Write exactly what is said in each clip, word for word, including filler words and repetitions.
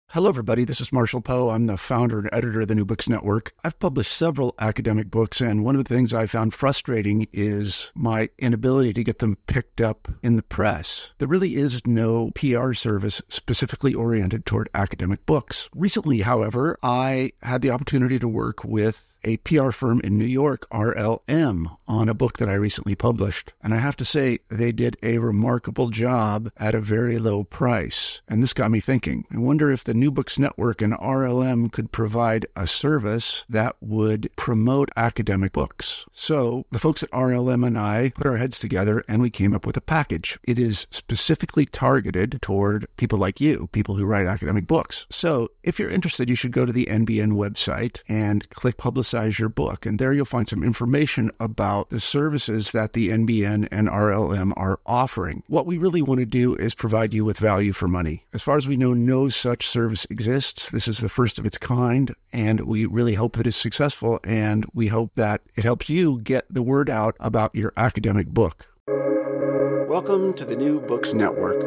Hello, everybody. This is Marshall Poe. I'm the founder and editor of the New Books Network. I've published several academic books, and one of the things I found frustrating is my inability to get them picked up in the press. There really is no P R service specifically oriented toward academic books. Recently, however, I had the opportunity to work with a P R firm in New York, R L M, on a book that I recently published. And I have to say, they did a remarkable job at a very low price. And this got me thinking. I wonder if the New Books Network and R L M could provide a service that would promote academic books. So the folks at R L M and I put our heads together and we came up with a package. It is specifically targeted toward people like you, people who write academic books. So if you're interested, you should go to the N B N website and click Publicize your book. And there you'll find some information about the services that the N B N and R L M are offering. What we really want to do is provide you with value for money. As far as we know, no such service exists. This is the first of its kind, and we really hope that it's successful, and we hope that it helps you get the word out about your academic book. Welcome to the New Books Network.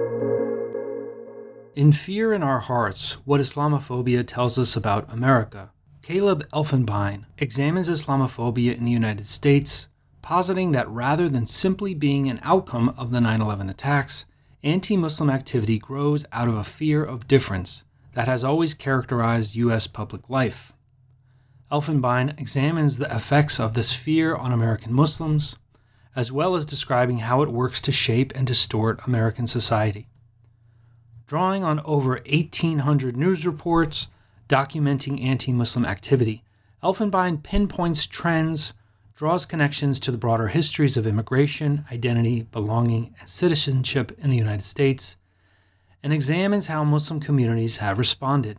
In Fear in Our Hearts, What Islamophobia Tells Us About America, Caleb Elfenbein examines Islamophobia in the United States, positing that rather than simply being an outcome of the nine eleven attacks, anti-Muslim activity grows out of a fear of difference that has always characterized U S public life. Elfenbein examines the effects of this fear on American Muslims, as well as describing how it works to shape and distort American society. Drawing on over eighteen hundred news reports documenting anti-Muslim activity, Elfenbein pinpoints trends, draws connections to the broader histories of immigration, identity, belonging, and citizenship in the United States, and examines how Muslim communities have responded.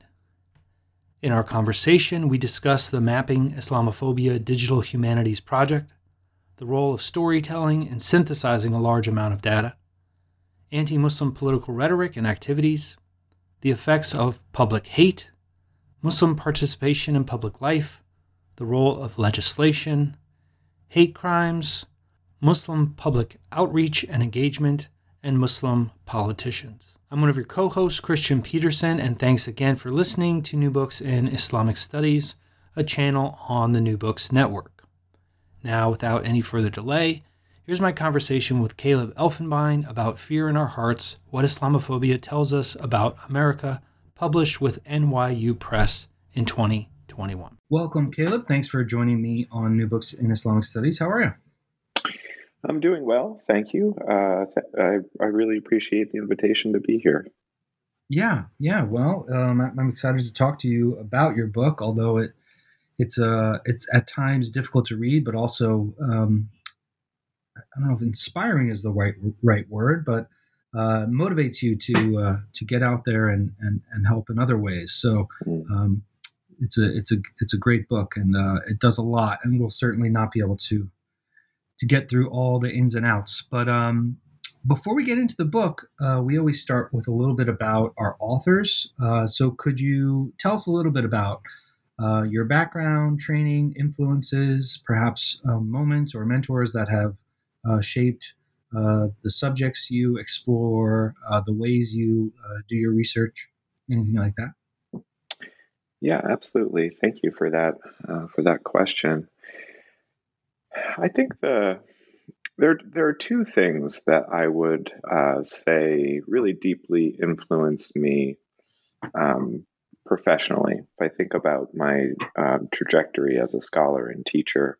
In our conversation, we discuss the Mapping Islamophobia Digital Humanities Project, the role of storytelling in synthesizing a large amount of data, anti-Muslim political rhetoric and activities, the effects of public hate, Muslim participation in public life, the role of legislation, hate crimes, Muslim public outreach and engagement, and Muslim politicians. I'm one of your co-hosts, Christian Peterson, and thanks again for listening to New Books in Islamic Studies, a channel on the New Books Network. Now, without any further delay, here's my conversation with Caleb Elfenbein about Fear in Our Hearts, What Islamophobia Tells Us About America, published with N Y U Press in twenty twenty-one. Welcome, Caleb. Thanks for joining me on New Books in Islamic Studies. How are you? I'm doing well, thank you. Uh, th- I, I really appreciate the invitation to be here. Yeah, yeah. Well, um, I'm excited to talk to you about your book, although it it's uh, it's at times difficult to read, but also um, I don't know if inspiring is the right right word, but uh, motivates you to uh, to get out there and, and, and help in other ways. So um, it's a it's a it's a great book, and uh, it does a lot, and we'll certainly not be able to to get through all the ins and outs. But um, before we get into the book, uh, we always start with a little bit about our authors. Uh, so could you tell us a little bit about uh, your background, training, influences, perhaps um, moments or mentors that have uh, shaped uh, the subjects you explore, uh, the ways you uh, do your research, anything like that? Yeah, absolutely. Thank you for that uh, for that question. I think the there there are two things that I would uh, say really deeply influenced me um, professionally. If I think about my um, trajectory as a scholar and teacher,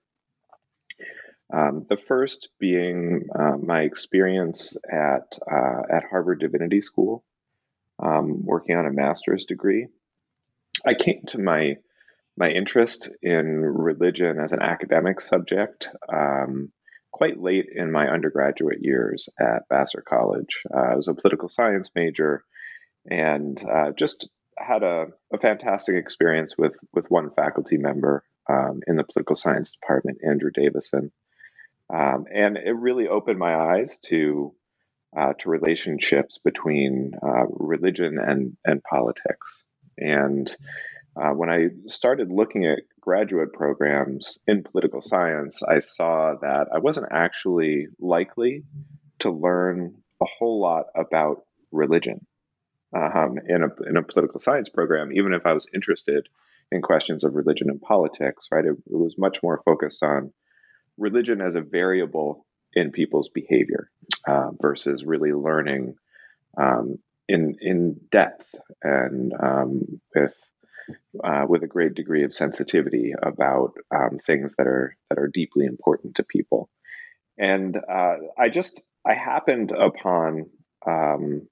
um, the first being uh, my experience at uh, at Harvard Divinity School, um, working on a master's degree. I came to my my interest in religion as an academic subject um, quite late in my undergraduate years at Vassar College. Uh, I was a political science major and uh, just had a, a fantastic experience with, with one faculty member um, in the political science department, Andrew Davison. Um, and it really opened my eyes to uh, to relationships between uh, religion and, and politics. And Uh, when I started looking at graduate programs in political science, I saw that I wasn't actually likely to learn a whole lot about religion. um, in a in a political science program, even if I was interested in questions of religion and politics, right? It, it was much more focused on religion as a variable in people's behavior uh, versus really learning um, in in depth and um, with uh, with a great degree of sensitivity about um, things that are that are deeply important to people. And uh, I just I happened upon um,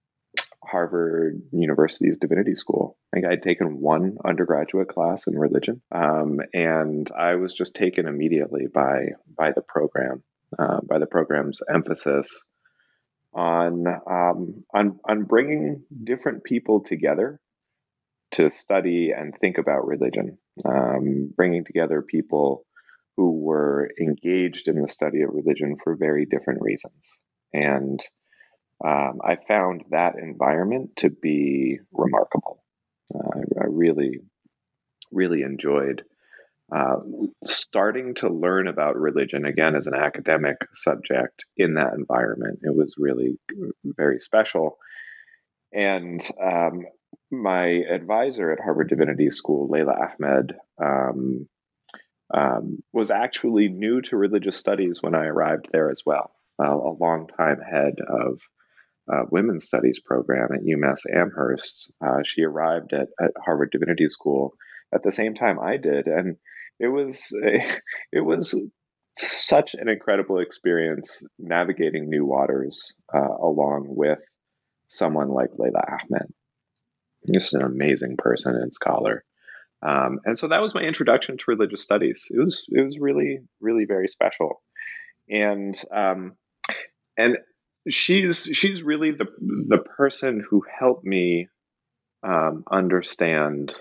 Harvard University's Divinity School. I think I'd taken one undergraduate class in religion, um, and I was just taken immediately by by the program, uh, by the program's emphasis on um, on on bringing different people together to study and think about religion, um, bringing together people who were engaged in the study of religion for very different reasons, and um, I found that environment to be remarkable. Uh, I, I really, really enjoyed uh, starting to learn about religion again as an academic subject in that environment. It was really very special. And um, my advisor at Harvard Divinity School, Layla Ahmed, um, um, was actually new to religious studies when I arrived there as well, uh, a long time head of Uh, women's studies program at UMass Amherst. Uh, she arrived at, at Harvard Divinity School at the same time I did, and it was a, it was such an incredible experience navigating new waters uh, along with someone like Layla Ahmed. Just an amazing person and scholar. Um, and so that was my introduction to religious studies. It was it was really really very special, and um, and she's she's really the the person who helped me um, understand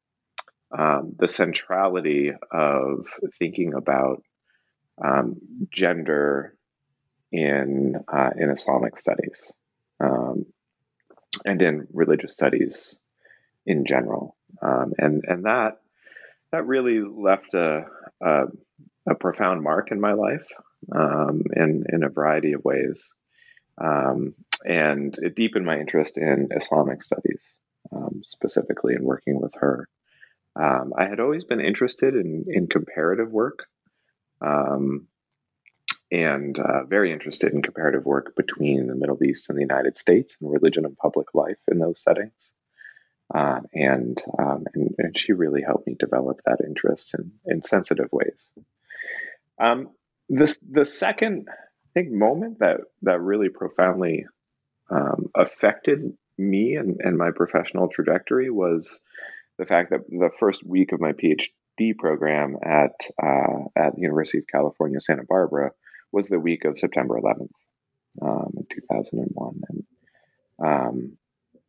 um, the centrality of thinking about um, gender in uh, in Islamic studies um, and in religious studies in general, um, and and that that really left a a, a profound mark in my life um, in in a variety of ways. Um, and it deepened my interest in Islamic studies, um, specifically in working with her. Um, I had always been interested in, in comparative work um, and uh, very interested in comparative work between the Middle East and the United States and religion and public life in those settings. Uh, and, um, and and she really helped me develop that interest in, in sensitive ways. Um, this the second I think moment that that really profoundly um, affected me and, and my professional trajectory was the fact that the first week of my PhD program at uh, at the University of California, Santa Barbara, was the week of September eleventh um, in two thousand one, and um,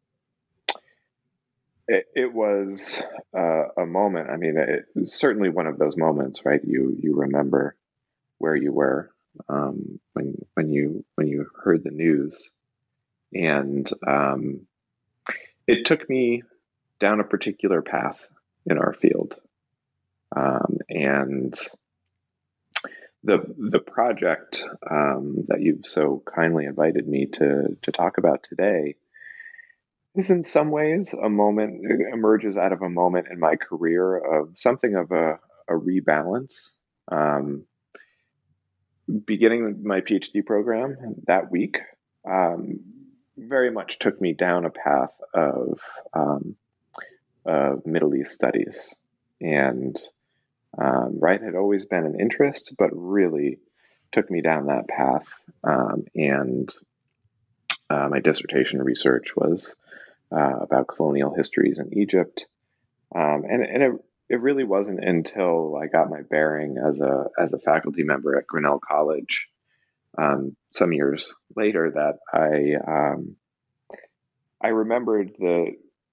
it, it was uh, a moment. I mean, it was certainly one of those moments, right? You you remember where you were um, when when you when you heard the news, and um, it took me down a particular path in our field, um, and the the project um, that you've so kindly invited me to to talk about today is in some ways a moment it emerges out of a moment in my career of something of a, a rebalance. Um, beginning my PhD program that week um, very much took me down a path of, um, of Middle East studies. And um, right had always been an interest, but really took me down that path. Um, and uh, my dissertation research was uh, about colonial histories in Egypt. Um, and and it, it really wasn't until I got my bearing as a as a faculty member at Grinnell College um, some years later that I um, I remembered the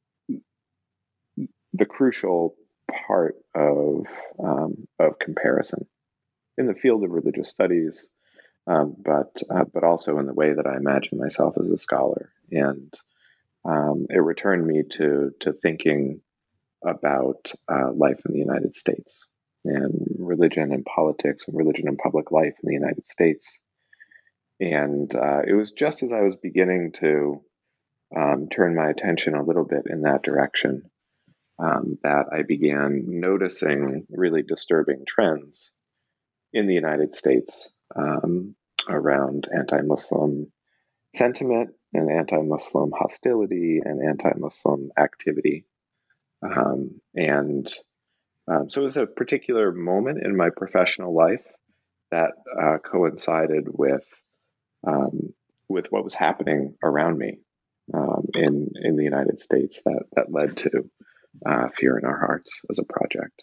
the crucial part of um, of comparison in the field of religious studies, um, but uh, but also in the way that I imagine myself as a scholar, and um, it returned me to to thinking about uh, life in the United States and religion and politics and religion and public life in the United States. And uh, it was just as I was beginning to um, turned my attention a little bit in that direction, um, that I began noticing really disturbing trends in the United States um, around anti Muslim sentiment and anti Muslim hostility and anti Muslim activity. Um, and um, so it was a particular moment in my professional life that uh, coincided with um, with what was happening around me um, in in the United States that that led to uh, Fear in Our Hearts as a project.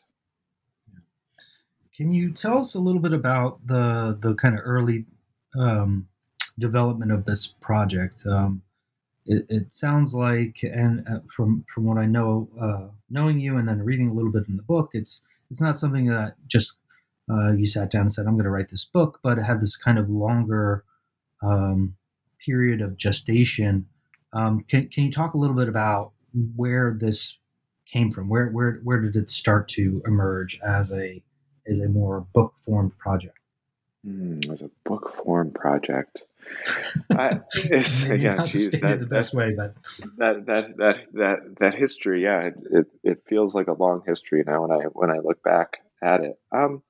Can you tell us a little bit about the the kind of early um, development of this project? Um, it, it sounds like, and uh, from from what I know, uh, knowing you and then reading a little bit in the book, it's it's not something that just uh, you sat down and said, "I'm going to write this book," but it had this kind of longer um, period of gestation. Um, can can you talk a little bit about where this came from? Where where where did it start to emerge as a as a more book formed project? Mm, as a book form project. I, it's, Maybe yeah, not geez, stated the that, that best way, but that that that that that history, yeah, it, it, it feels like a long history now when I when I look back at it. Um,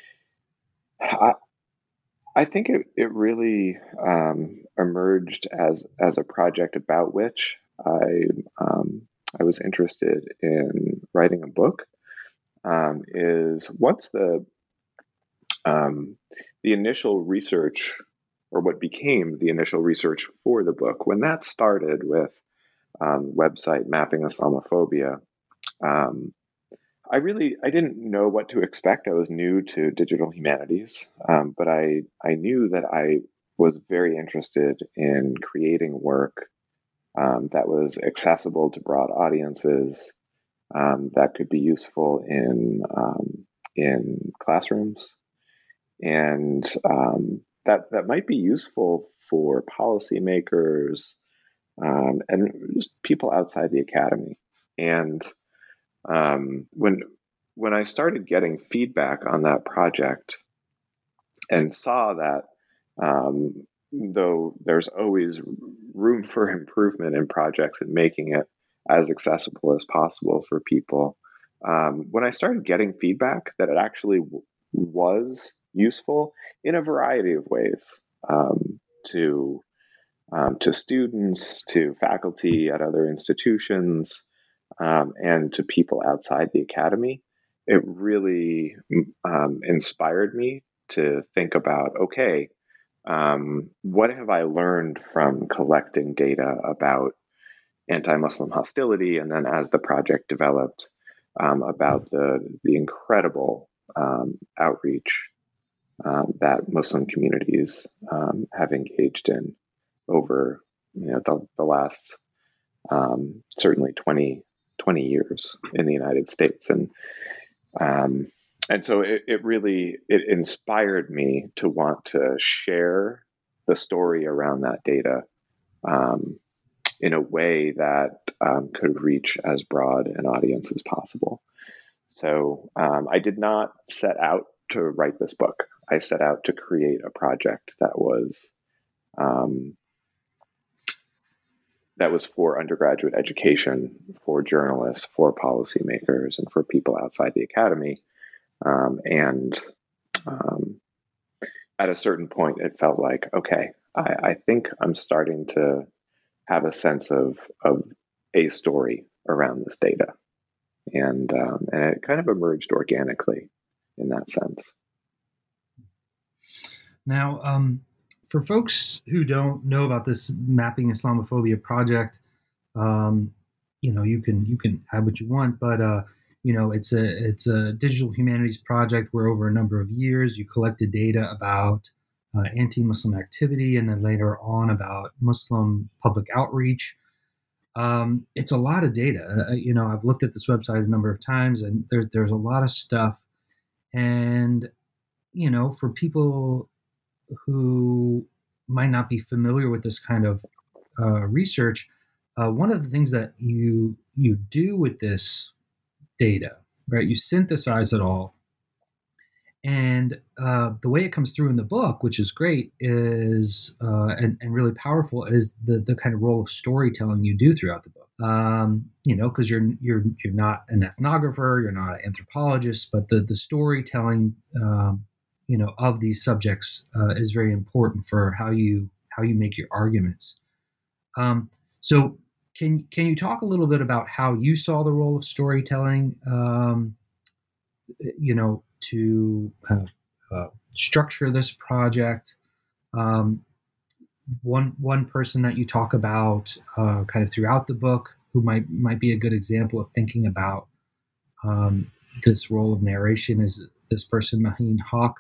I I think it it really um, emerged as as a project about which I um, I was interested in writing a book. Um, is once the um, the initial research, or what became the initial research for the book, when that started with um, website Mapping Islamophobia, um, I really I didn't know what to expect. I was new to digital humanities, um, but I I knew that I was very interested in creating work um, that was accessible to broad audiences, um, that could be useful in um, in classrooms, and um, that that might be useful for policymakers um, and just people outside the academy. And um, when when I started getting feedback on that project and saw that um, though there's always room for improvement in projects and making it as accessible as possible for people, um, when I started getting feedback that it actually w- was useful in a variety of ways um, to um, to students, to faculty at other institutions, um, and to people outside the academy, it really um, inspired me to think about, okay, um, what have I learned from collecting data about anti-Muslim hostility, and then as the project developed, um, about the the incredible um, outreach um, that Muslim communities um, have engaged in over you know the, the last um, certainly twenty, twenty years in the United States. And um, and so it, it really it inspired me to want to share the story around that data um, in a way that um, could reach as broad an audience as possible. So um, I did not set out to write this book. I set out to create a project that was um, that was for undergraduate education, for journalists, for policymakers, and for people outside the academy. Um, and um, at a certain point, it felt like, okay, I, I think I'm starting to have a sense of of a story around this data, and um, and it kind of emerged organically in that sense. now, um, for folks who don't know about this Mapping Islamophobia project, um, you know, you can you can add what you want, but uh, you know, it's a it's a digital humanities project where over a number of years you collected data about uh, anti-Muslim activity, and then later on about Muslim public outreach. Um, it's a lot of data. Uh, you know, I've looked at this website a number of times, and there's there's a lot of stuff. And you know, for people who might not be familiar with this kind of uh, research, uh, one of the things that you you do with this data, right? You synthesize it all, And uh, the way it comes through in the book, which is great, is uh, and, and really powerful, is the the kind of role of storytelling you do throughout the book. Um, you know, because you're you're you're not an ethnographer, you're not an anthropologist, but the the storytelling, um, you know, of these subjects uh, is very important for how you how you make your arguments. Um, so, can can you talk a little bit about how you saw the role of storytelling? Um, you know, to kind of uh, structure this project. Um, one one person that you talk about uh, kind of throughout the book, who might might be a good example of thinking about um, this role of narration, is this person, Maheen Haq.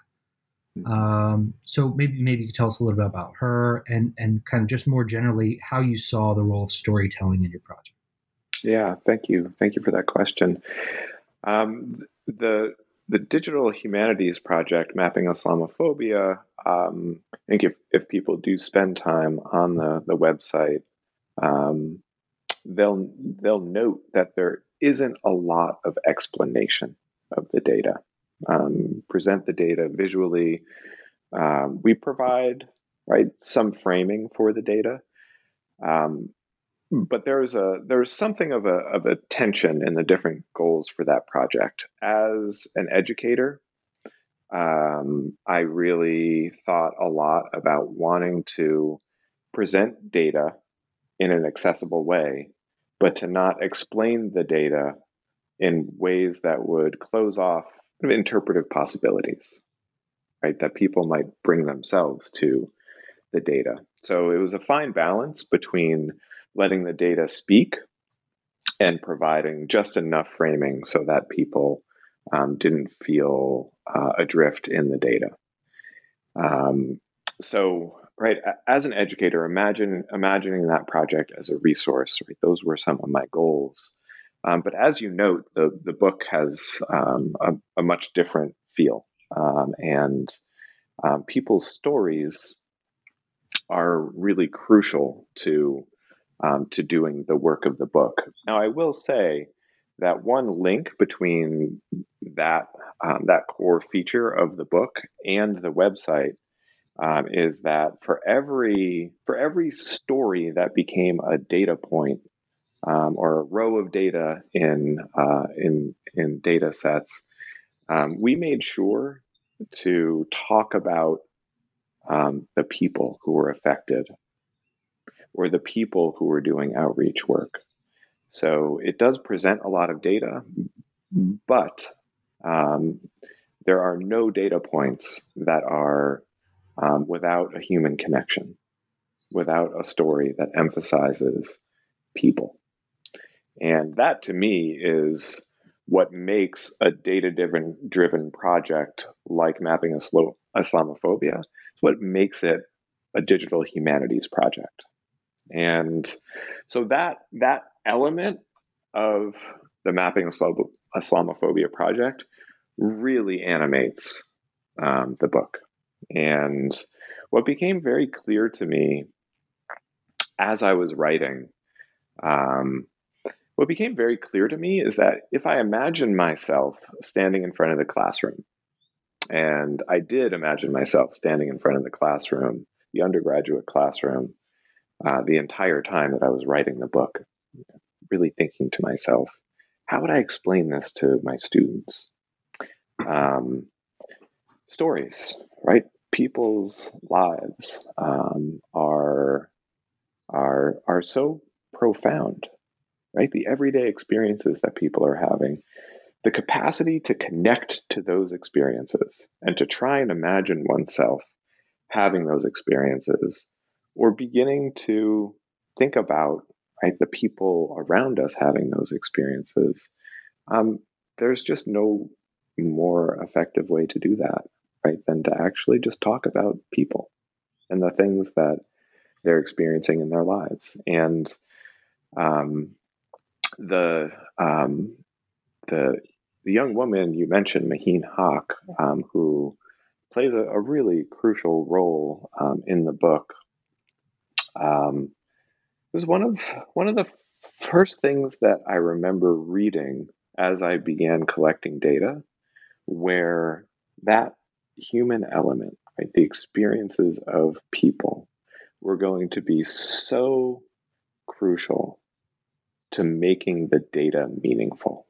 Um, so maybe maybe you could tell us a little bit about her, and and kind of just more generally how you saw the role of storytelling in your project. Yeah, thank you, thank you for that question. Um, the the Digital Humanities Project, Mapping Islamophobia, um, I think if, if people do spend time on the, the website, um, they'll they'll note that there isn't a lot of explanation of the data. Um, present the data visually. Um, we provide right some framing for the data. Um, But there's a there's something of a of a tension in the different goals for that project. As an educator, um, I really thought a lot about wanting to present data in an accessible way, but to not explain the data in ways that would close off interpretive possibilities, right? That people might bring themselves to the data. So it was a fine balance between letting the data speak and providing just enough framing so that people um, didn't feel uh, adrift in the data. Um, so, right, as an educator, imagine imagining that project as a resource. Right, those were some of my goals. Um, but as you note, the the book has um, a, a much different feel, um, and um, people's stories are really crucial to um, to doing the work of the book. Now, I will say that one link between that um, that core feature of the book and the website um, is that for every for every story that became a data point um, or a row of data in uh, in in data sets, um, we made sure to talk about um, the people who were affected or the people who were doing outreach work. So it does present a lot of data, but um, there are no data points that are um, without a human connection, without a story that emphasizes people. And that to me is what makes a data-driven driven project like Mapping Islamophobia. It's what makes it a digital humanities project. And so that that element of the Mapping Islamophobia project really animates um, the book. And what became very clear to me as I was writing, um, what became very clear to me is that if I imagine myself standing in front of the classroom, and I did imagine myself standing in front of the classroom, the undergraduate classroom, uh, the entire time that I was writing the book, really thinking to myself, how would I explain this to my students? Um, stories, right? People's lives um, are are are so profound, right? The everyday experiences that people are having, the capacity to connect to those experiences and to try and imagine oneself having those experiences, or beginning to think about, right, the people around us having those experiences. Um, there's just no more effective way to do that, right, than to actually just talk about people and the things that they're experiencing in their lives. And um, the um, the the young woman you mentioned, Maheen Haq, um, who plays a, a really crucial role um, in the book, um, was one of one of the first things that I remember reading as I began collecting data, where that human element, right, the experiences of people, were going to be so crucial to making the data meaningful.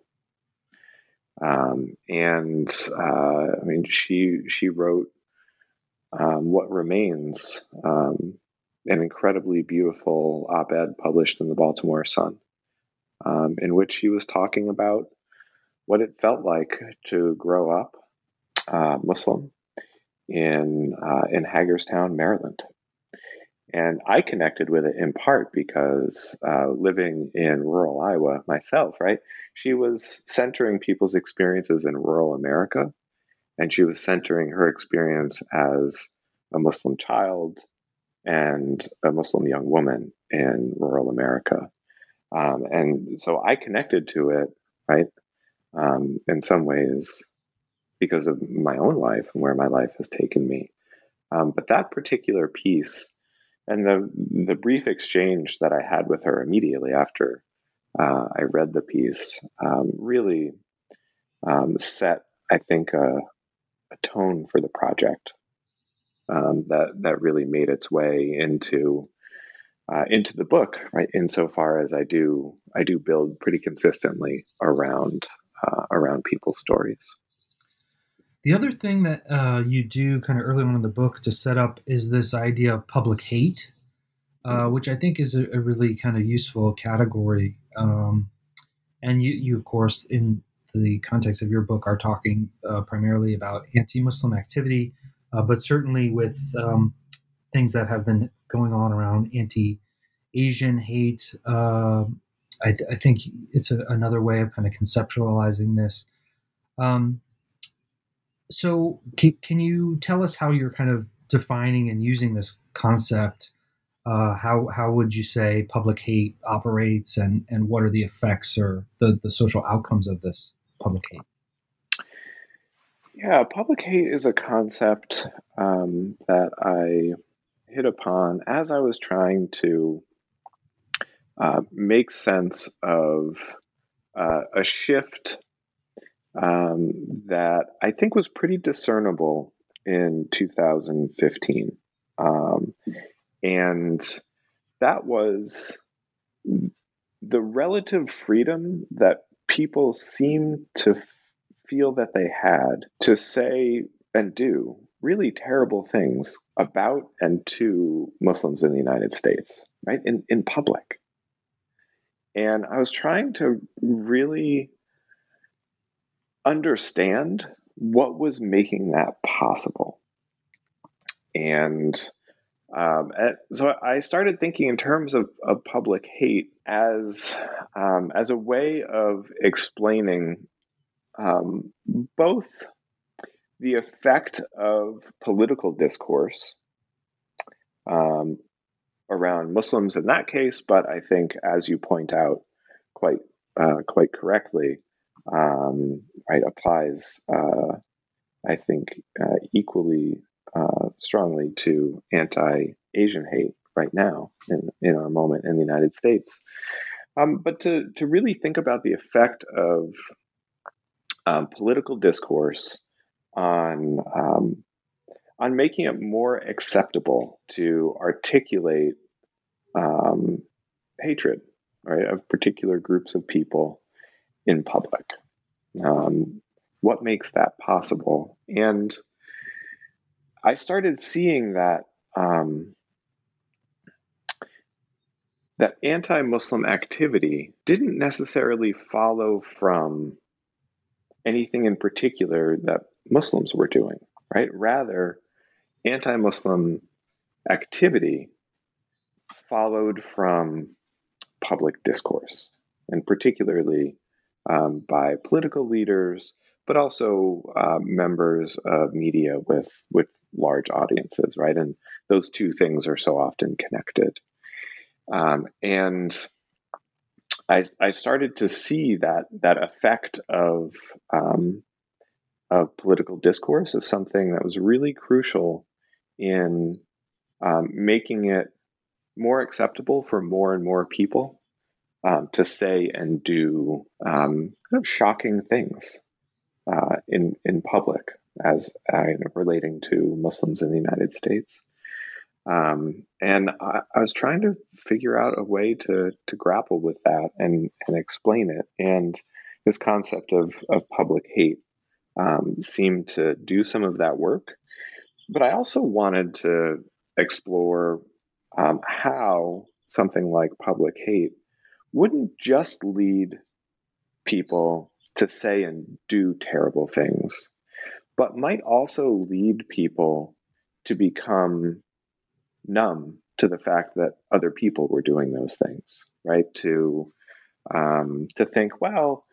Um, and uh, I mean, she she wrote um, What Remains, um, an incredibly beautiful op-ed published in the Baltimore Sun, um, in which she was talking about what it felt like to grow up uh, Muslim in uh, in Hagerstown, Maryland. And I connected with it in part because uh, living in rural Iowa myself, right? She was centering people's experiences in rural America, and she was centering her experience as a Muslim child and a Muslim young woman in rural America. Um, and so I connected to it, right, um, in some ways because of my own life and where my life has taken me. Um, but that particular piece and the the brief exchange that I had with her immediately after uh, I read the piece um, really um, set, I think, a, a tone for the project um, that that really made its way into uh, into the book, right? Insofar as I do I do build pretty consistently around uh, around people's stories. The other thing that uh, you do kind of early on in the book to set up is this idea of public hate, uh, which I think is a, a really kind of useful category. Um, and you, you, of course, in the context of your book, are talking uh, primarily about anti-Muslim activity, uh, but certainly with um, things that have been going on around anti-Asian hate. Uh, I, th- I think it's a, another way of kind of conceptualizing this. Um, So, can, can you tell us how you're kind of defining and using this concept? Uh, how how would you say public hate operates, and, and what are the effects or the, the social outcomes of this public hate? Yeah, public hate is a concept um, that I hit upon as I was trying to uh, make sense of uh, a shift um, that I think was pretty discernible in two thousand fifteen. Um, and that was the relative freedom that people seemed to f- feel that they had to say and do really terrible things about and to Muslims in the United States, right? In, in public. And I was trying to really understand what was making that possible. And um, at, so I started thinking in terms of, of public hate as um, as a way of explaining um, both the effect of political discourse um, around Muslims in that case, but I think, as you point out, quite uh, quite correctly, um, right, applies, uh, I think, uh, equally uh, strongly to anti-Asian hate right now in, in our moment in the United States. Um, but to, to really think about the effect of um, political discourse on um, on making it more acceptable to articulate um, hatred, right, of particular groups of people in public. Um, what makes that possible? And I started seeing that um, that anti-Muslim activity didn't necessarily follow from anything in particular that Muslims were doing, right? Rather, anti-Muslim activity followed from public discourse, and particularly um, by political leaders, but also uh, members of media with with large audiences, right? And those two things are so often connected. Um, and I, I started to see that that effect of um, of political discourse as something that was really crucial in um, making it more acceptable for more and more people um, to say and do um, kind of shocking things uh, in in public, as uh, relating to Muslims in the United States. Um, and I, I was trying to figure out a way to to grapple with that and and explain it. And this concept of of public hate um, seemed to do some of that work. But I also wanted to explore um, how something like public hate wouldn't just lead people to say and do terrible things, but might also lead people to become numb to the fact that other people were doing those things, right? To um, to think, well,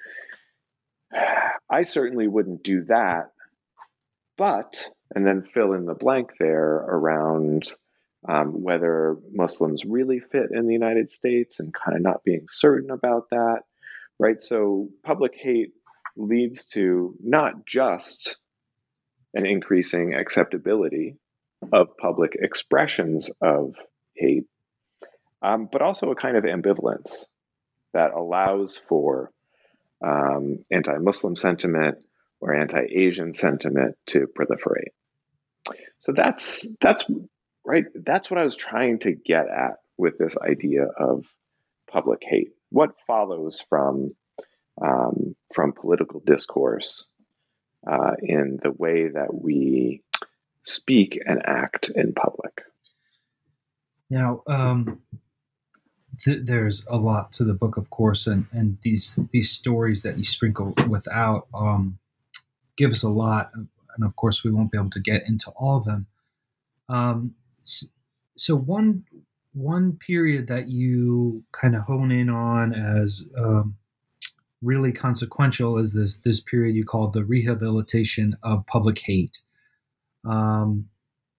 I certainly wouldn't do that, but, and then fill in the blank there around um, whether Muslims really fit in the United States and kind of not being certain about that, right? So public hate leads to not just an increasing acceptability of public expressions of hate, um, but also a kind of ambivalence that allows for um, anti-Muslim sentiment or anti-Asian sentiment to proliferate. So that's that's right. That's what I was trying to get at with this idea of public hate. What follows from um, from political discourse uh, in the way that we speak and act in public. Now, um, th- there's a lot to the book, of course, and, and these these stories that you sprinkle without um, give us a lot, and of course, we won't be able to get into all of them. Um, so one one period that you kind of hone in on as um, really consequential is this this period you call the rehabilitation of public hate. Um,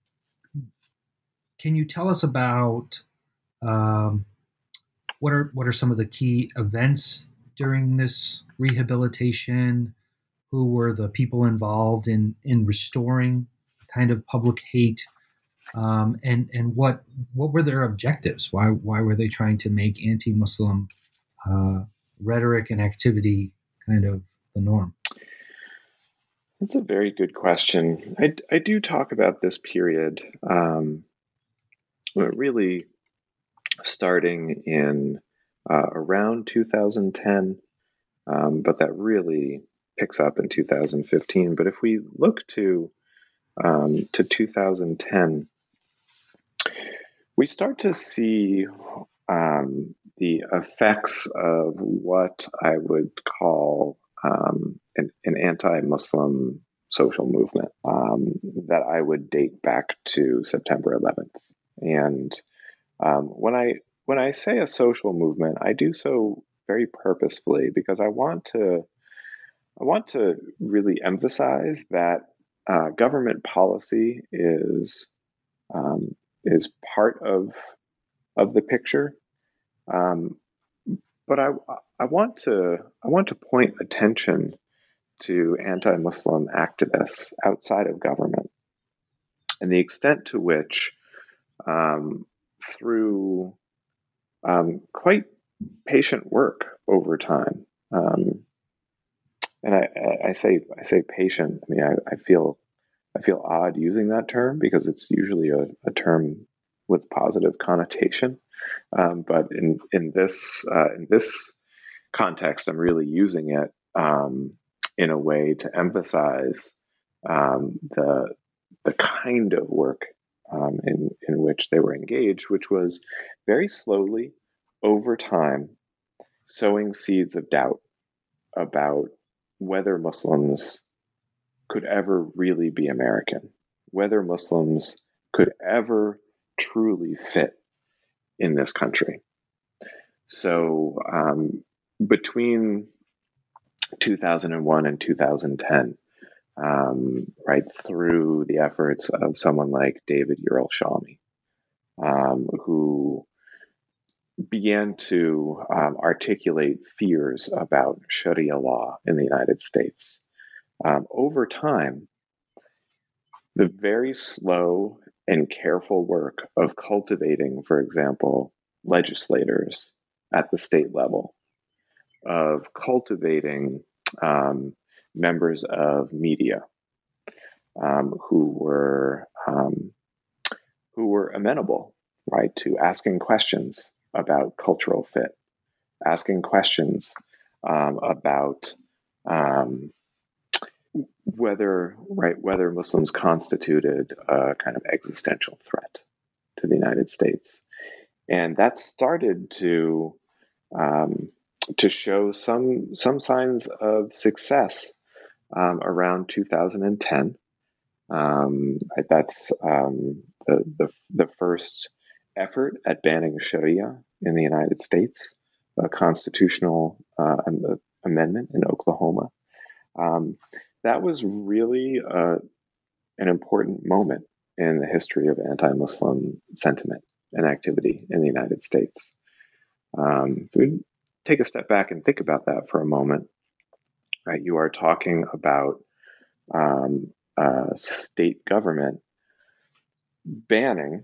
can you tell us about um, what are what are some of the key events during this rehabilitation? Who were the people involved in in restoring kind of public hate, um, and and what what were their objectives? Why why were they trying to make anti-Muslim uh, rhetoric and activity kind of the norm? That's a very good question. I, I do talk about this period um, really starting in uh, around two thousand ten, um, but that really picks up in two thousand fifteen. But if we look to um, to two thousand ten, we start to see um, the effects of what I would call um, an, an anti-Muslim social movement um, that I would date back to September eleventh. And um, when I when I say a social movement, I do so very purposefully because I want to I want to really emphasize that uh, government policy is um, is part of of the picture, um, but I I want to I want to point attention to anti-Muslim activists outside of government and the extent to which, um, through um, quite patient work over time, um, and I, I say I say patient. I mean, I, I feel I feel odd using that term because it's usually a, a term with positive connotation. Um, but in in this uh, in this context, I'm really using it um, in a way to emphasize um, the the kind of work um, in in which they were engaged, which was very slowly over time sowing seeds of doubt about whether Muslims could ever really be American, whether Muslims could ever truly fit in this country. So um, between two thousand one and two thousand ten, um, right through the efforts of someone like David Yerushalmi, um, who began to um, articulate fears about Sharia law in the United States. Um, over time, the very slow and careful work of cultivating, for example, legislators at the state level, of cultivating um, members of media, um, who were um, who were amenable, right, to asking questions about cultural fit, asking questions um, about um, whether right whether Muslims constituted a kind of existential threat to the United States, and that started to um, to show some some signs of success um, around two thousand ten. Um, that's um, the, the the first effort at banning Sharia in the United States, a constitutional uh, amendment in Oklahoma. Um, that was really uh, an important moment in the history of anti-Muslim sentiment and activity in the United States. Um, if we take a step back and think about that for a moment, right? You are talking about um, a state government banning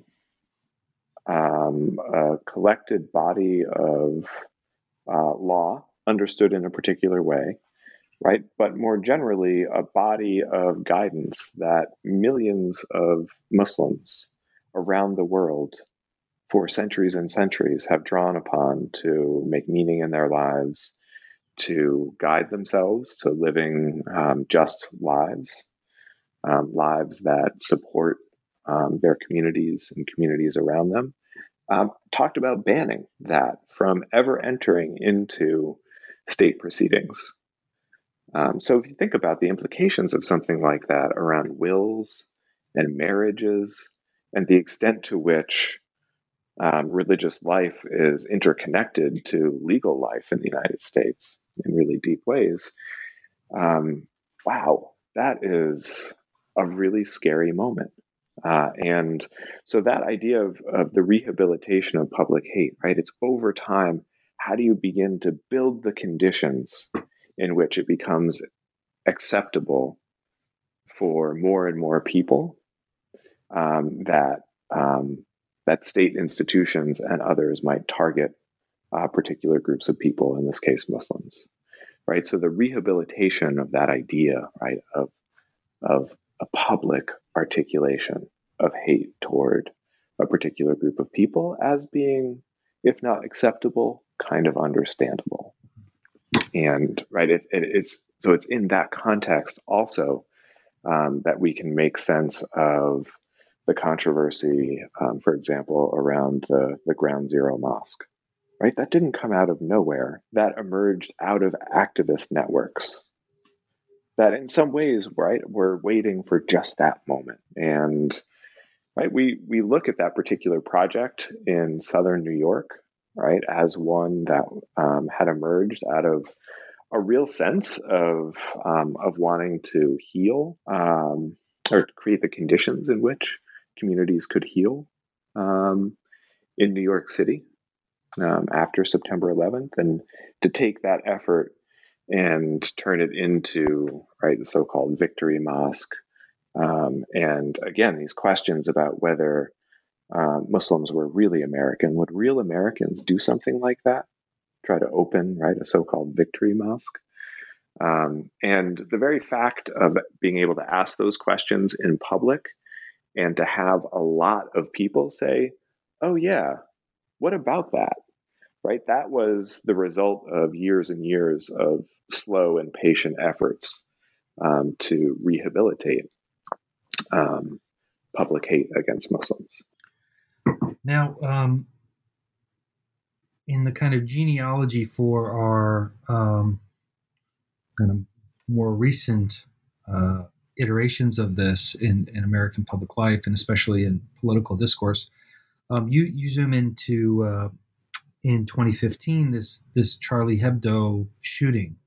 um, a collected body of uh, law understood in a particular way, right? But more generally, a body of guidance that millions of Muslims around the world for centuries and centuries have drawn upon to make meaning in their lives, to guide themselves to living um, just lives, um, lives that support um, their communities and communities around them. Um, talked about banning that from ever entering into state proceedings. Um, so if you think about the implications of something like that around wills and marriages and the extent to which um, religious life is interconnected to legal life in the United States in really deep ways, um, wow, that is a really scary moment. Uh, and so that idea of, of the rehabilitation of public hate, right? It's over time, how do you begin to build the conditions in which it becomes acceptable for more and more people um, that um, that state institutions and others might target uh, particular groups of people, in this case, Muslims, right? So the rehabilitation of that idea, right, of of a public articulation of hate toward a particular group of people as being, if not acceptable, kind of understandable. And right, it, it, it's so it's in that context also um, that we can make sense of the controversy, um, for example, around the, the Ground Zero Mosque. Right, that didn't come out of nowhere. That emerged out of activist networks that in some ways, right, we're waiting for just that moment. And right, we we look at that particular project in southern New York, right, as one that um, had emerged out of a real sense of um, of wanting to heal um, or create the conditions in which communities could heal um, in New York City um, after September eleventh, and to take that effort and turn it into, right, the so-called Victory Mosque. Um, and again, these questions about whether uh, Muslims were really American. Would real Americans do something like that? Try to open, right, a so-called Victory Mosque? Um, and the very fact of being able to ask those questions in public and to have a lot of people say, oh yeah, what about that? Right? That was the result of years and years of slow and patient efforts um, to rehabilitate um, public hate against Muslims. Now, um, in the kind of genealogy for our um, kind of more recent uh, iterations of this in, in American public life, and especially in political discourse, um, you, you zoom into uh, in twenty fifteen this this Charlie Hebdo shooting,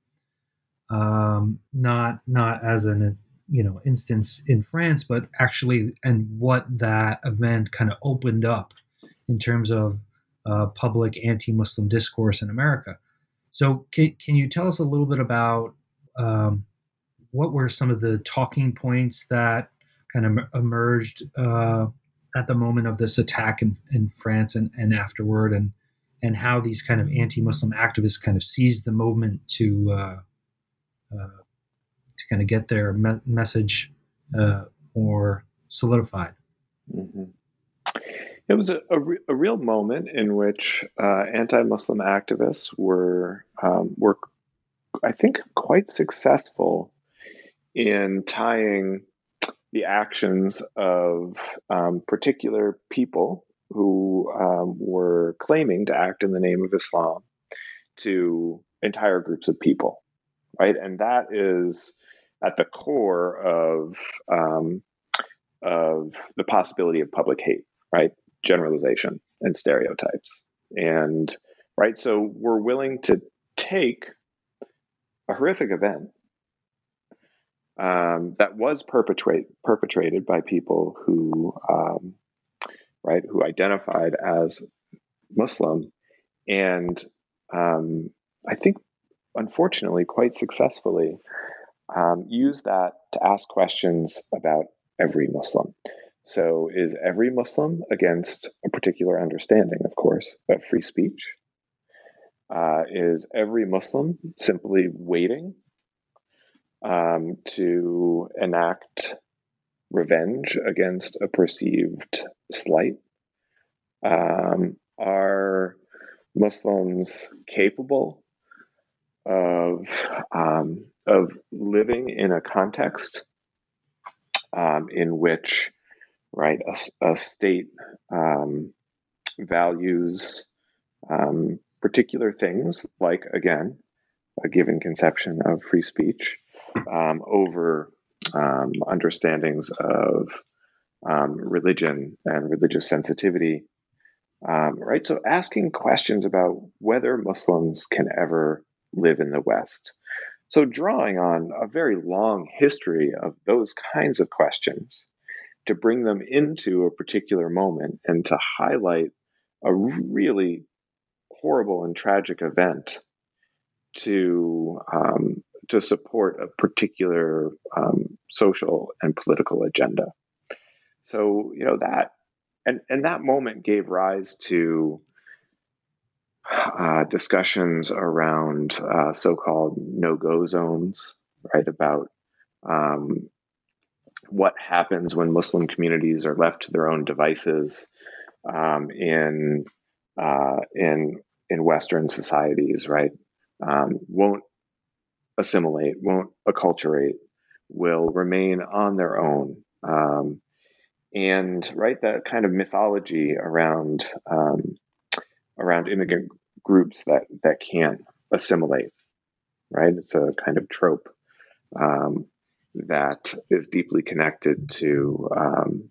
um, not not as an you know instance in France, but actually, and what that event kind of opened up in terms of uh, public anti-Muslim discourse in America. So, can, can you tell us a little bit about um, what were some of the talking points that kind of emerged uh, at the moment of this attack in, in France and, and afterward, and and how these kind of anti-Muslim activists kind of seized the movement to uh, uh, to kind of get their me- message uh, more solidified? Mm-hmm. It was a, a, re- a real moment in which uh, anti-Muslim activists were um, were, I think, quite successful in tying the actions of um, particular people who um, were claiming to act in the name of Islam to entire groups of people, right? And that is at the core of um, of the possibility of public hate, right? Generalization and stereotypes. And right, so we're willing to take a horrific event um, that was perpetrate, perpetrated by people who, um, right, who identified as Muslim, and um, I think, unfortunately, quite successfully, um, use that to ask questions about every Muslim. So is every Muslim against a particular understanding, of course, of free speech? Uh, is every Muslim simply waiting um, to enact revenge against a perceived slight? Um, are Muslims capable of um, of living in a context um, in which, right, a, a state um, values um, particular things, like, again, a given conception of free speech um, over um, understandings of um, religion and religious sensitivity, um, right? So asking questions about whether Muslims can ever live in the West. So drawing on a very long history of those kinds of questions to bring them into a particular moment and to highlight a really horrible and tragic event to um, to support a particular um, social and political agenda. So, you know, that and and that moment gave rise to uh, discussions around uh, so-called no-go zones, right? About um, what happens when Muslim communities are left to their own devices um, in uh, in in Western societies, right? Um, won't assimilate, won't acculturate, will remain on their own. Um, and right, that kind of mythology around um, around immigrant groups that that can't assimilate, right? It's a kind of trope um, that is deeply connected to um,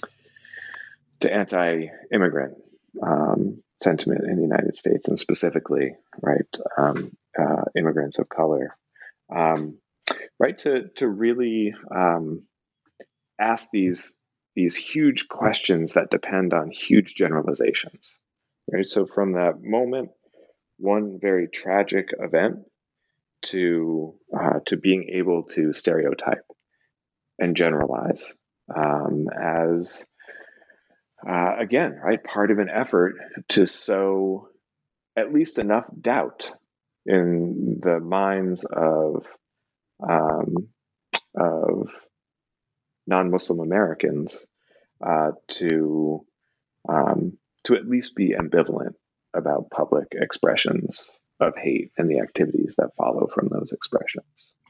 to anti-immigrant um, sentiment in the United States, and specifically, right, um, uh, immigrants of color, um, right? To to really um, ask these these huge questions that depend on huge generalizations, right? So from that moment, one very tragic event, to uh, to being able to stereotype and generalize um, as uh, again, right, part of an effort to sow at least enough doubt in the minds of um, of non-Muslim Americans uh, to um, to at least be ambivalent about public expressions of hate and the activities that follow from those expressions.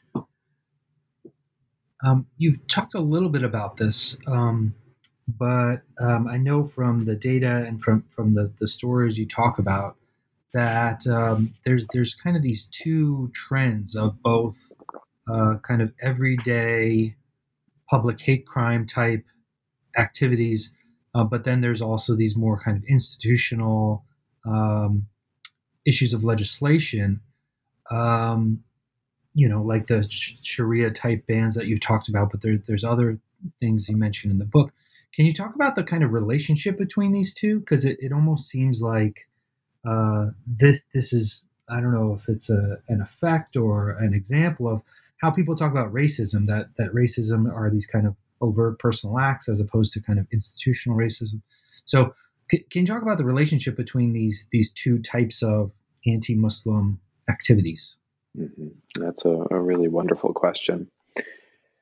Um, you've talked a little bit about this, um, but um, I know from the data and from, from the, the stories you talk about that um, there's there's kind of these two trends of both uh, kind of everyday public hate crime type activities, uh, but then there's also these more kind of institutional um, issues of legislation, um, you know, like the Sharia type bans that you talked about, but there, there's other things you mentioned in the book. Can you talk about the kind of relationship between these two? Because it, it almost seems like uh, this this is, I don't know if it's a, an effect or an example of how people talk about racism, that, that racism are these kind of overt personal acts as opposed to kind of institutional racism. So c- can you talk about the relationship between these these two types of anti-Muslim activities? Mm-hmm. That's a, a really wonderful question.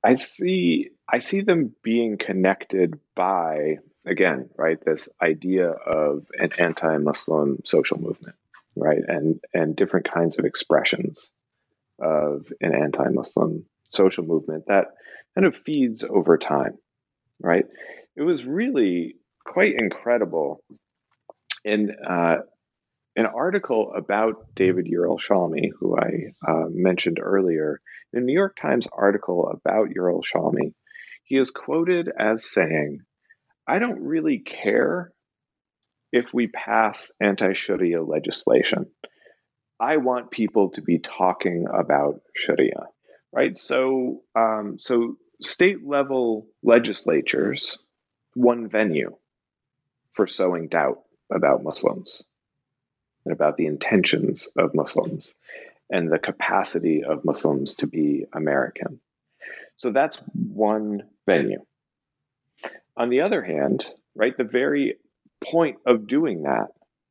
I see I see them being connected by, again, right, this idea of an anti-Muslim social movement, right, and and different kinds of expressions of an anti-Muslim social movement that kind of feeds over time, right? It was really quite incredible in uh, an article about David Yerushalmi, who I uh, mentioned earlier. In a New York Times article about Yerushalmi, he is quoted as saying, "I don't really care if we pass anti-Sharia legislation. I want people to be talking about Sharia," right? So, um, so state level legislatures, one venue for sowing doubt about Muslims and about the intentions of Muslims and the capacity of Muslims to be American. So that's one venue. On the other hand, right, the very point of doing that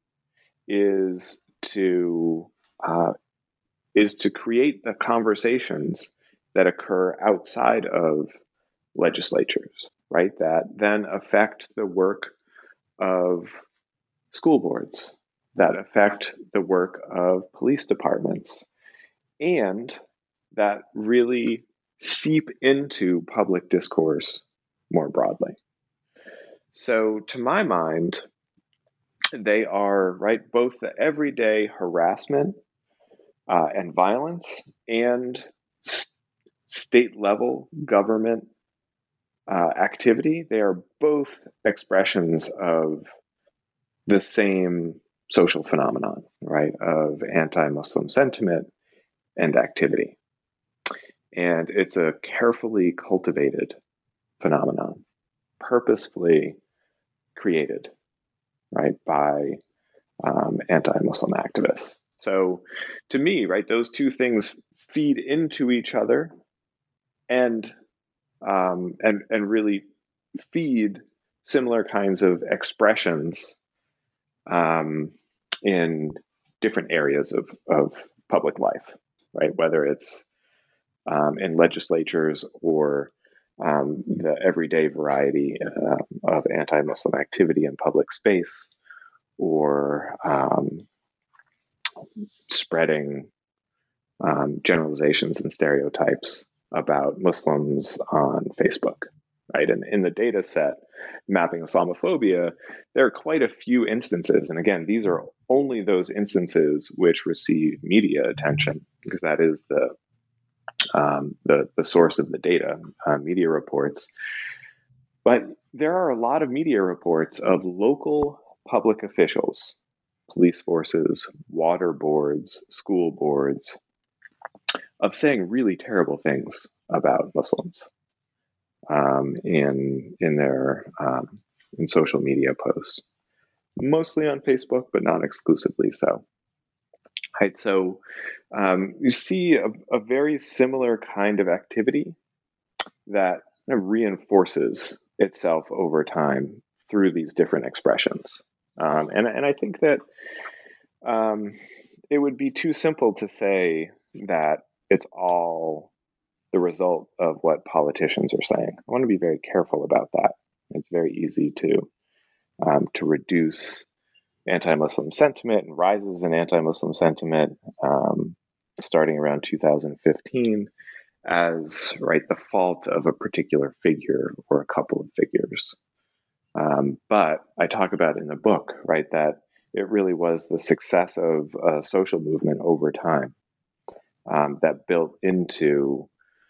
is to uh, is to create the conversations that occur outside of legislatures, right, that then affect the work of school boards, that affect the work of police departments, and that really seep into public discourse more broadly. So to my mind, they are, right, both the everyday harassment uh, and violence and st- state level government uh, activity. They are both expressions of the same social phenomenon, right, of anti-Muslim sentiment and activity. And it's a carefully cultivated phenomenon, purposefully created, right, by um, anti-Muslim activists. So to me, right, those two things feed into each other and um, and and really feed similar kinds of expressions um, in different areas of, of public life, right? Whether it's um, in legislatures or um, the everyday variety uh, of anti-Muslim activity in public space, or um, spreading um, generalizations and stereotypes about Muslims on Facebook, right? And in the data set mapping Islamophobia, there are quite a few instances. And again, these are only those instances which receive media attention, because that is the um, the, the source of the data, uh, media reports. But there are a lot of media reports of local public officials, police forces, water boards, school boards, of saying really terrible things about Muslims um, in in their um, in social media posts, mostly on Facebook, but not exclusively so. Right, so um, you see a, a very similar kind of activity that kind of reinforces itself over time through these different expressions, um, and and I think that um, it would be too simple to say that it's all the result of what politicians are saying. I want to be very careful about that. It's very easy to um, to reduce anti-Muslim sentiment and rises in anti-Muslim sentiment um, starting around two thousand fifteen as, right, the fault of a particular figure or a couple of figures. Um, but I talk about in the book, right, that it really was the success of a social movement over time um, that built into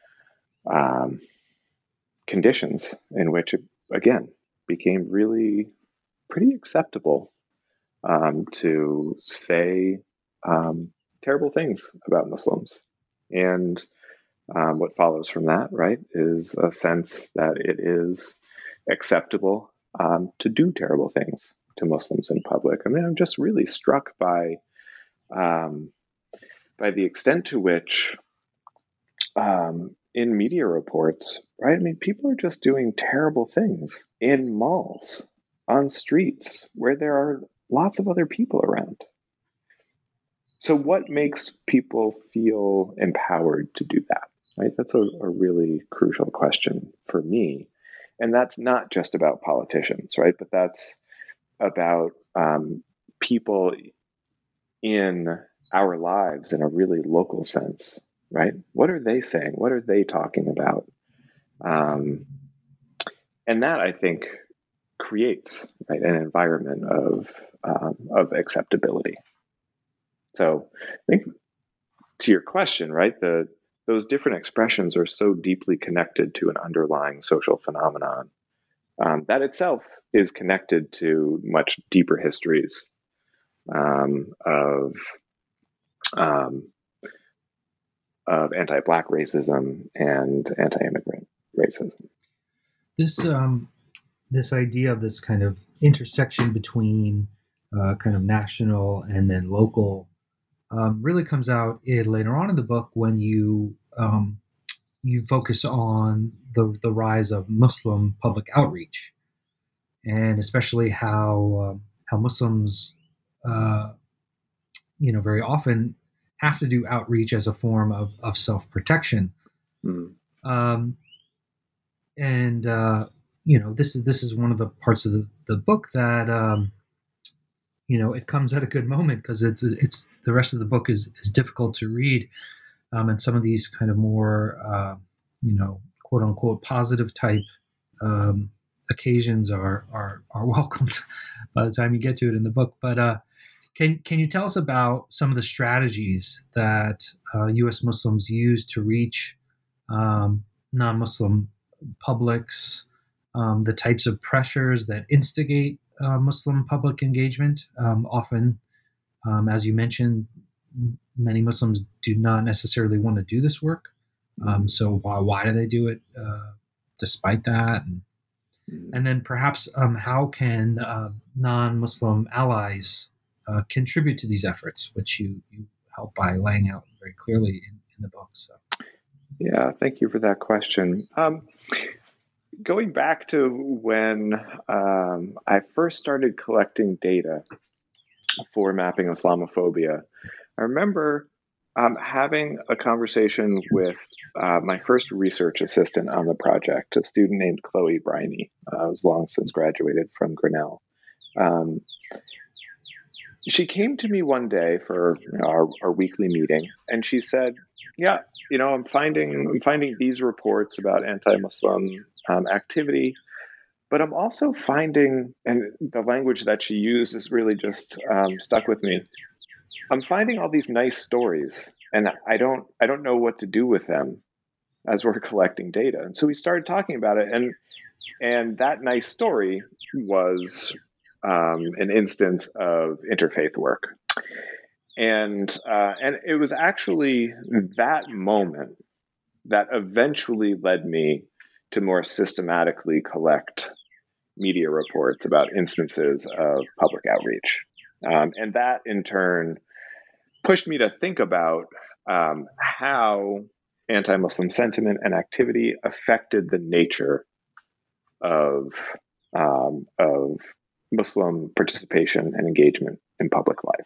um, conditions in which it, again, became really pretty acceptable um, to say um, terrible things about Muslims. And um, what follows from that, right, is a sense that it is acceptable um, to do terrible things to Muslims in public. I mean, I'm just really struck by um, by the extent to which um, in media reports, right, I mean, people are just doing terrible things in malls, on streets, where there are lots of other people around. So what makes people feel empowered to do that? right? That's a, a really crucial question for me. And that's not just about politicians, right? But that's about um, people in our lives in a really local sense, right? What are they saying? What are they talking about? Um, and that, I think, creates, right, an environment of um, of acceptability. So I think, to your question, right, the those different expressions are so deeply connected to an underlying social phenomenon um, that itself is connected to much deeper histories um, of um, of anti-Black racism and anti-immigrant racism. This um, this idea of this kind of intersection between uh, kind of national and then local um, really comes out in, later on in the book when you um, you focus on the the rise of Muslim public outreach, and especially how um, how Muslims uh, you know very often have to do outreach as a form of, of self-protection. Mm. Um, and uh, you know this is this is one of the parts of the, the book that um, you know it comes at a good moment, because it's it's the rest of the book is is difficult to read, um, and some of these kind of more uh, you know quote unquote positive type um, occasions are are are welcomed by the time you get to it in the book. But uh, can can you tell us about some of the strategies that uh, U S Muslims use to reach um, non-Muslim publics, um, the types of pressures that instigate uh, Muslim public engagement? Um, often, um, as you mentioned, many Muslims do not necessarily want to do this work. Um, so why why do they do it uh, despite that? And, and then perhaps um, how can uh, non-Muslim allies uh, contribute to these efforts, which you, you help by laying out very clearly in, in the book. So. Yeah, thank you for that question. Um, going back to when um, I first started collecting data for mapping Islamophobia, I remember um, having a conversation with uh, my first research assistant on the project, a student named Chloe Briney, uh, who's long since graduated from Grinnell. Um, she came to me one day for you know, our, our weekly meeting, and she said, yeah, you know, I'm finding I'm finding these reports about anti-Muslim um, activity, but I'm also finding, and the language that she used is really just um, stuck with me. I'm finding all these nice stories, and I don't I don't know what to do with them as we're collecting data. And so we started talking about it, and and that nice story was um, an instance of interfaith work. And uh, and it was actually that moment that eventually led me to more systematically collect media reports about instances of public outreach. Um, and that, in turn, pushed me to think about um, how anti-Muslim sentiment and activity affected the nature of, um, of Muslim participation and engagement in public life.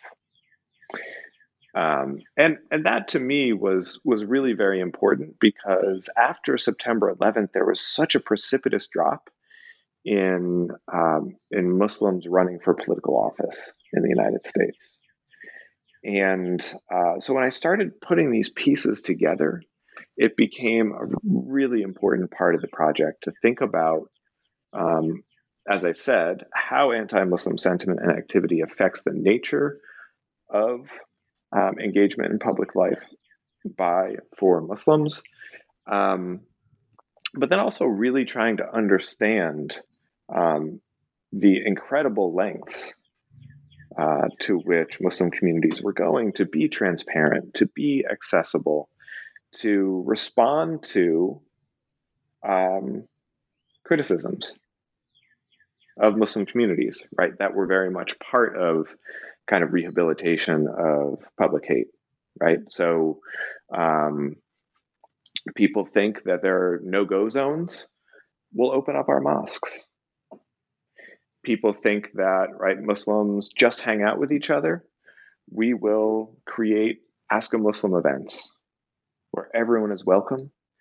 Um, and and that to me was was really very important, because after September eleventh, there was such a precipitous drop in um, in Muslims running for political office in the United States. And uh, so when I started putting these pieces together, it became a really important part of the project to think about, um, as I said, how anti-Muslim sentiment and activity affects the nature of Um, engagement in public life by for Muslims, um, but then also really trying to understand um, the incredible lengths uh, to which Muslim communities were going to be transparent, to be accessible, to respond to um, criticisms of Muslim communities, right, that were very much part of kind of rehabilitation of public hate, right? So um, people think that there are no-go zones. We'll open up our mosques. People think that, right, Muslims just hang out with each other. We will create Ask a Muslim events where everyone is welcome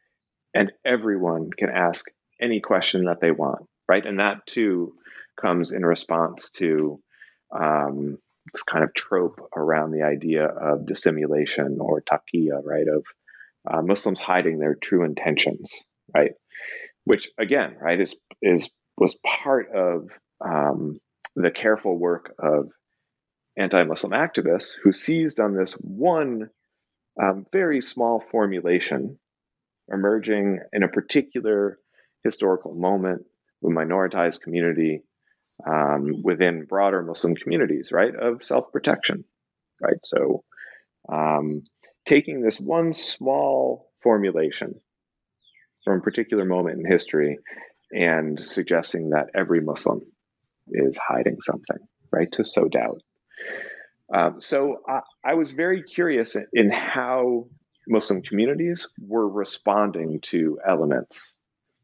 and everyone can ask any question that they want, right? And that too comes in response to um, this kind of trope around the idea of dissimulation or taqiyya, right? Of uh, Muslims hiding their true intentions, right? Which again, right, is is was part of um, the careful work of anti-Muslim activists who seized on this one um, very small formulation emerging in a particular historical moment with minoritized community um, within broader Muslim communities, right, of self-protection, right? So um, taking this one small formulation from a particular moment in history and suggesting that every Muslim is hiding something, right, to sow doubt. Um, so I, I was very curious in, in how Muslim communities were responding to elements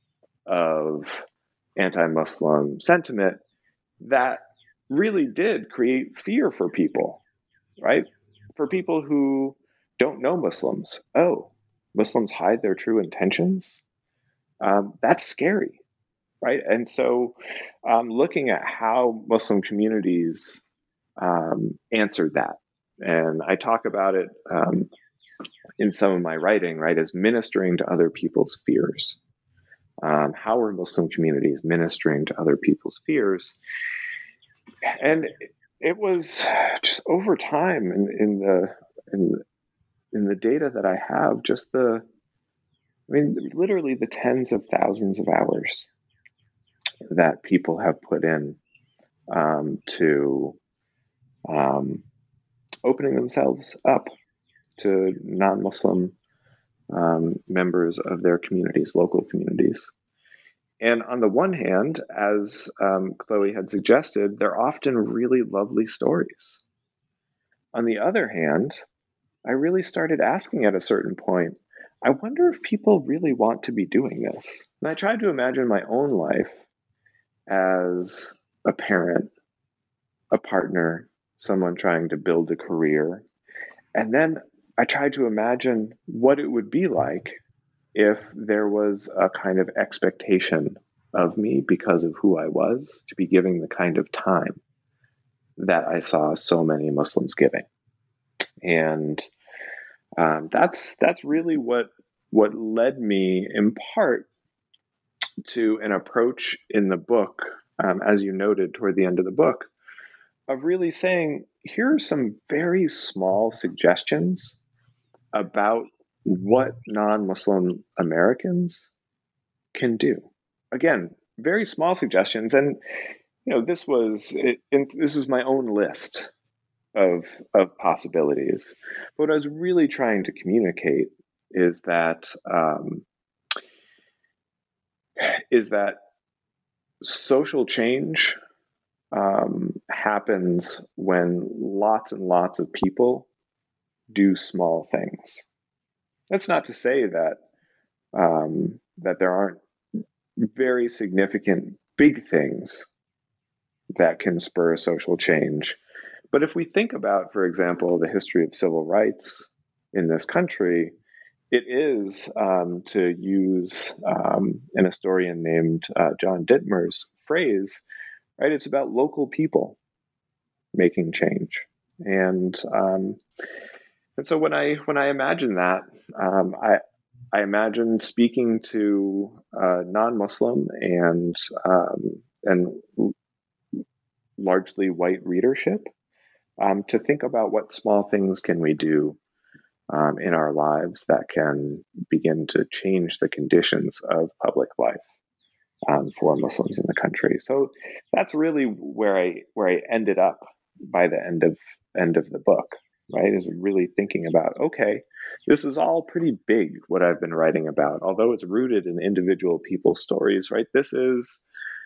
of anti-Muslim sentiment that really did create fear for people, right? For people who don't know Muslims. Oh, Muslims hide their true intentions? Um, that's scary, right? And so um, looking at how Muslim communities um, answered that, and I talk about it um, in some of my writing, right, as ministering to other people's fears. Um, how are Muslim communities ministering to other people's fears? And it was just over time in, in the in, in the data that I have, just the, I mean, literally the tens of thousands of hours that people have put in um, to um, opening themselves up to non-Muslim um, members of their communities, local communities. And on the one hand, as um, Chloe had suggested, they're often really lovely stories. On the other hand, I really started asking at a certain point, I wonder if people really want to be doing this. And I tried to imagine my own life as a parent, a partner, someone trying to build a career. And then I tried to imagine what it would be like if there was a kind of expectation of me because of who I was to be giving the kind of time that I saw so many Muslims giving. And um, that's that's really what what led me in part to an approach in the book, um, as you noted toward the end of the book, of really saying, here are some very small suggestions about what non-Muslim Americans can do. Again, very small suggestions. And, you know, this was, it, this was my own list of, of possibilities. But what I was really trying to communicate is that, um, is that social change um, happens when lots and lots of people do small things. That's not to say that um, that there aren't very significant big things that can spur social change. But if we think about, for example, the history of civil rights in this country, it is, um, to use um, an historian named uh, John Dittmer's phrase, right? It's about local people making change. And um, and so when I when I imagine that, um, I I imagine speaking to uh, non-Muslim and um, and largely white readership um, to think about what small things can we do um, in our lives that can begin to change the conditions of public life um, for Muslims in the country. So that's really where I where I ended up by the end of end of the book. Right, is really thinking about, okay, this is all pretty big, what I've been writing about, although it's rooted in individual people's stories, right? This is,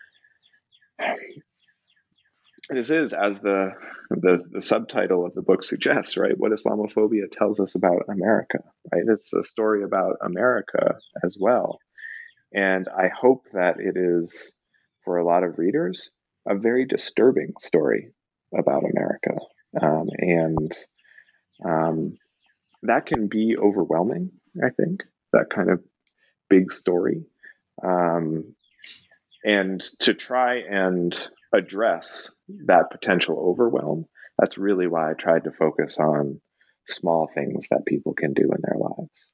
this is, as the, the, the subtitle of the book suggests, right, what Islamophobia tells us about America, right? It's a story about America as well. And I hope that it is, for a lot of readers, a very disturbing story about America. Um, and Um, that can be overwhelming, I think, that kind of big story, um, and to try and address that potential overwhelm. That's really why I tried to focus on small things that people can do in their lives.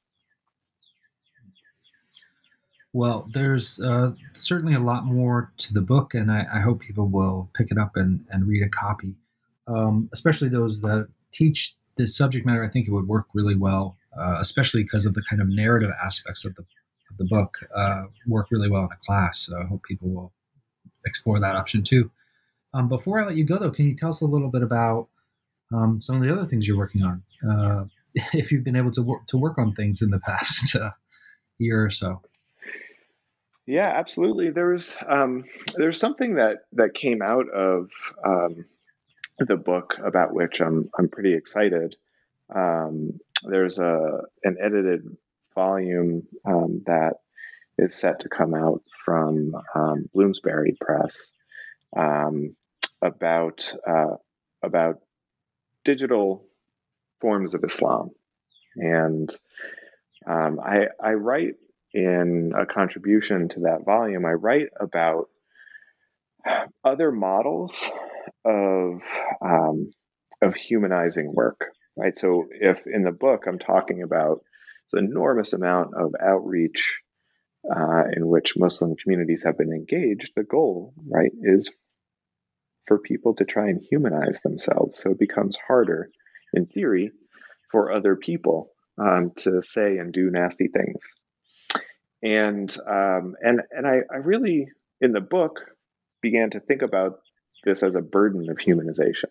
Well, there's uh, certainly a lot more to the book, and I, I hope people will pick it up and, and read a copy, um, especially those that teach this subject matter. I think it would work really well, uh, especially because of the kind of narrative aspects of the, of the book, uh, work really well in a class. So I hope people will explore that option too. Um, before I let you go, though, can you tell us a little bit about um, some of the other things you're working on? Uh, if you've been able to work to work on things in the past uh, year or so. Yeah, absolutely. There's um, there's something that that came out of um, the book about which I'm I'm pretty excited. Um, there's a an edited volume um, that is set to come out from um, Bloomsbury Press um, about uh, about digital forms of Islam, and um, I I write. In a contribution to that volume, I write about other models of um, of humanizing work, right? So, if in the book I'm talking about this enormous amount of outreach uh, in which Muslim communities have been engaged, the goal, right, is for people to try and humanize themselves. So it becomes harder, in theory, for other people um, to say and do nasty things. And um, and and I, I really, in the book, began to think about this as a burden of humanization,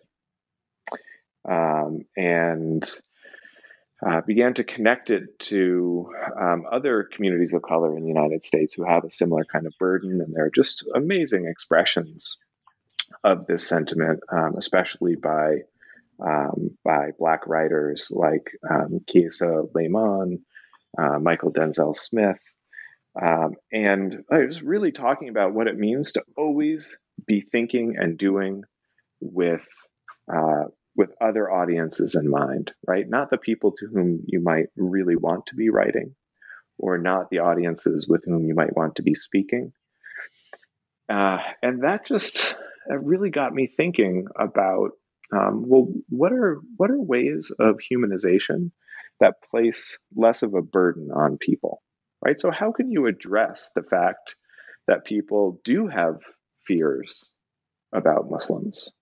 um, and uh, began to connect it to um, other communities of color in the United States who have a similar kind of burden, and there are just amazing expressions of this sentiment, um, especially by um, by Black writers like um, Kiesa Lehman, uh, Michael Denzel Smith. Um, and I was really talking about what it means to always be thinking and doing with uh, with other audiences in mind, right? Not the people to whom you might really want to be writing, or not the audiences with whom you might want to be speaking. Uh, and that just that really got me thinking about um, well, what are what are ways of humanization that place less of a burden on people? Right. So how can you address the fact that people do have fears about Muslims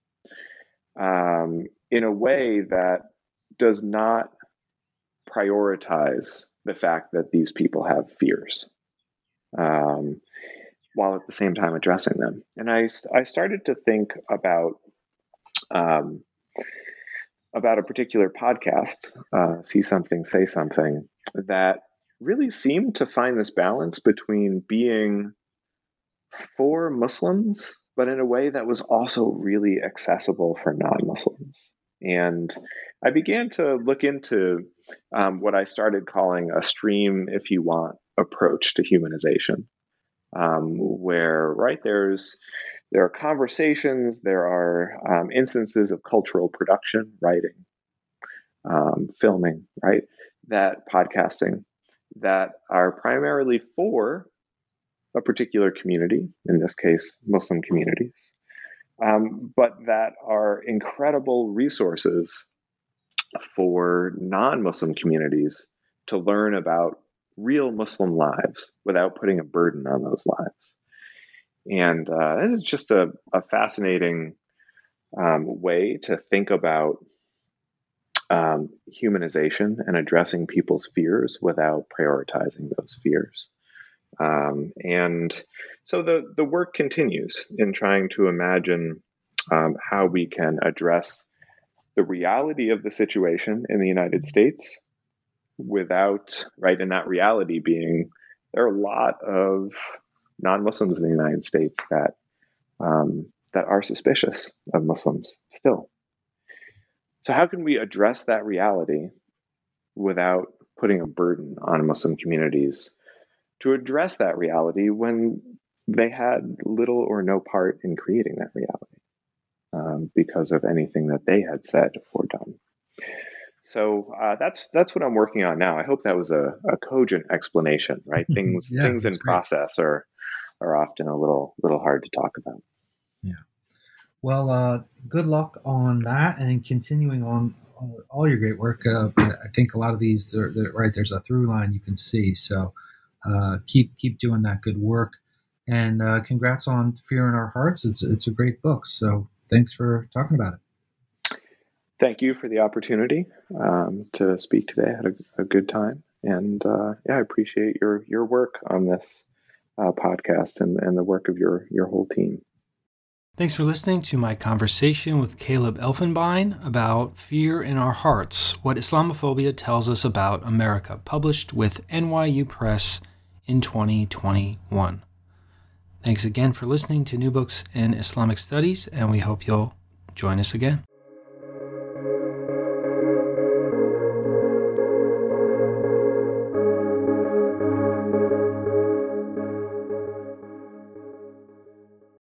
um, in a way that does not prioritize the fact that these people have fears, um, while at the same time addressing them? And I, I started to think about um, about a particular podcast, uh, See Something, Say Something, that really seemed to find this balance between being for Muslims, but in a way that was also really accessible for non-Muslims. And I began to look into um, what I started calling a stream, if you want, approach to humanization, um, where, right, there's there are conversations, there are um, instances of cultural production, writing, um, filming, right, that podcasting, that are primarily for a particular community, in this case, Muslim communities, um, but that are incredible resources for non-Muslim communities to learn about real Muslim lives without putting a burden on those lives. And uh, this is just a, a fascinating um, way to think about Um, humanization and addressing people's fears without prioritizing those fears. Um, and so the, the work continues in trying to imagine um, how we can address the reality of the situation in the United States without, right, and that reality being there are a lot of non-Muslims in the United States that um, that are suspicious of Muslims still. So how can we address that reality without putting a burden on Muslim communities to address that reality when they had little or no part in creating that reality um, because of anything that they had said or done? So uh, that's that's what I'm working on now. I hope that was a, a cogent explanation, right? Things Yeah, things in that's great. process are are often a little little hard to talk about. Yeah. Well, uh, good luck on that and continuing on all your great work. Uh, I think a lot of these, they're, they're, right, there's a through line you can see. So uh, keep keep doing that good work. And uh, congrats on Fear in Our Hearts. It's it's a great book. So thanks for talking about it. Thank you for the opportunity um, to speak today. I had a, a good time. And uh, yeah, I appreciate your your work on this uh, podcast and, and the work of your, your whole team. Thanks for listening to my conversation with Caleb Elfenbein about Fear in Our Hearts, What Islamophobia Tells Us About America, published with N Y U Press in twenty twenty-one. Thanks again for listening to New Books in Islamic Studies, and we hope you'll join us again.